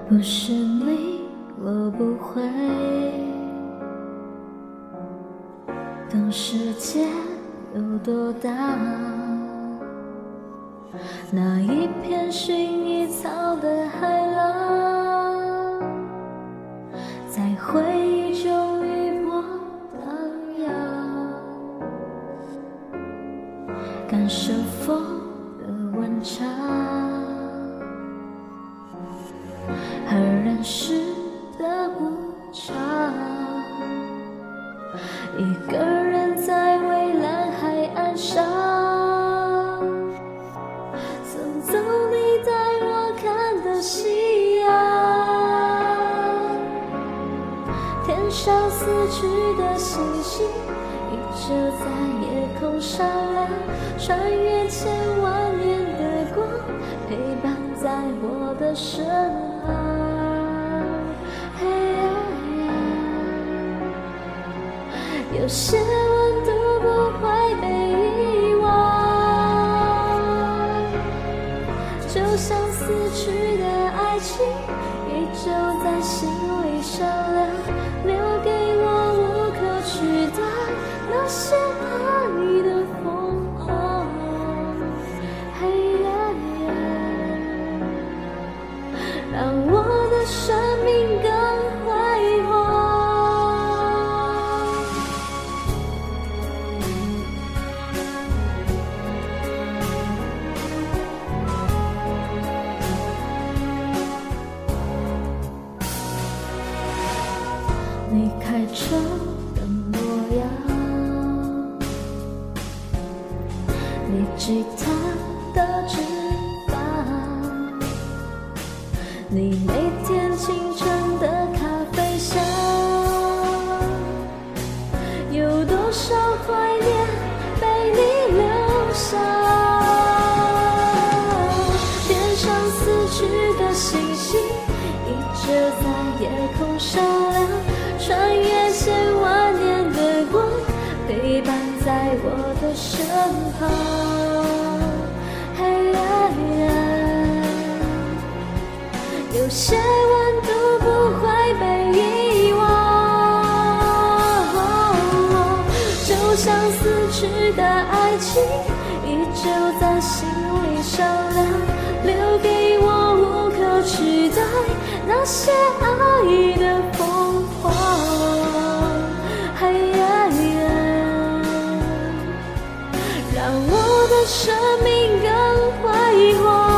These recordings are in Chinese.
不是你，我不会懂世界有多大。那一片薰衣草的海浪，在回忆中余波荡漾，感受风的温差和人世的无常。一个人在蔚蓝海岸上，送走你带我看的夕阳。天上死去的星星依旧在夜空闪亮，穿越千万年的光，陪伴在我的身旁。有些温度不会被遗忘，就像死去的爱情依旧在心里闪亮，留给我无可取代那些爱的疯狂。让我的生命更辉煌。你开车的模样，你吉他的指法，你每天清晨的咖啡香，有多少怀念被你留下。天上死去的星星依旧在夜空闪亮，穿越千万年的光，陪伴在我的身旁。有些温度不会被遗忘，就像死去的爱情依旧在心里闪亮，留给我无可取代那些爱的疯狂。让我的生命更辉煌。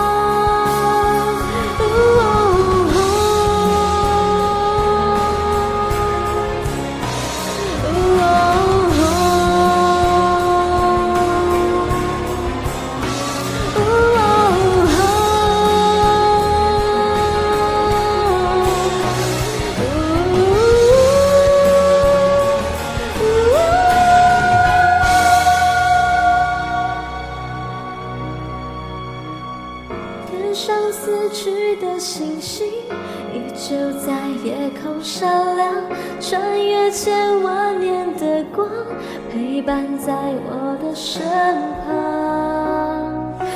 天上死去的星星依旧在夜空闪亮，穿越千万年的光，陪伴在我的身旁。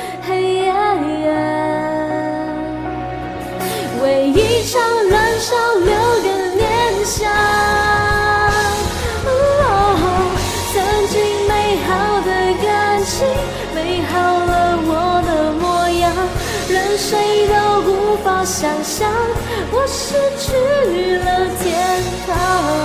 为一场燃烧留个念想，曾经美好的感情，美好了我的模样，任谁都无法想象，我失去了天堂。